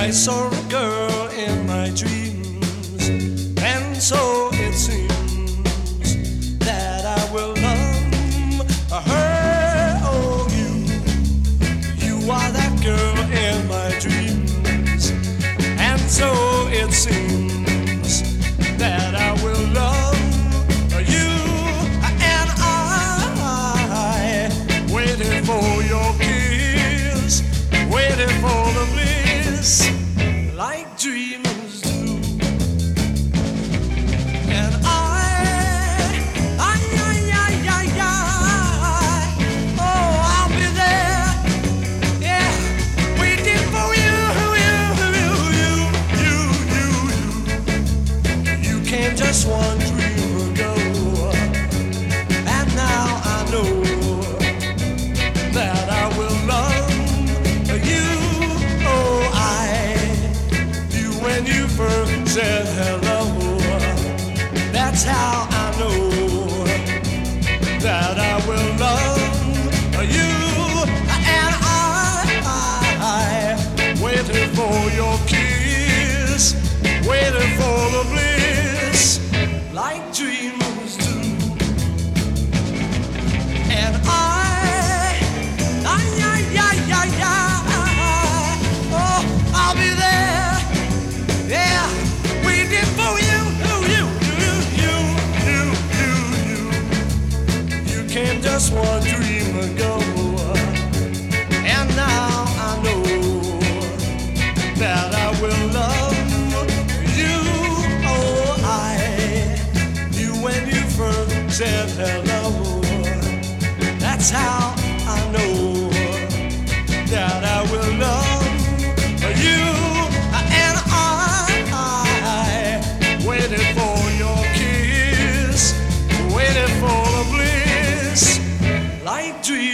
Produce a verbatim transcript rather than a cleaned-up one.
I saw a girl in my dreams, and so it seems that I will love her. Oh, you, you are that girl in my dreams, and so it seems that I will love you. And I waited for your kiss, waiting for the bliss, like dreamers do. And I, I, I, I, I, I, oh, I'll be there, yeah, waiting for you, you, you, you, you, you. You came just one dream ago, and now I know that I will love you. Oh, I, you when you first said hello, that's how I know that I will love you. And I, I waited for your kiss, waited for the bliss, like dreamers do. And I, I, I, I, I, I, oh, I'll be there, yeah, waiting for you, you, you, you, you, you, you. You came just one dream ago, and now I know that I will love you. Oh, I, you when you first said hello, that's how I know that I will love you. And I, I waited for your kiss, waited for the bliss, like dreams.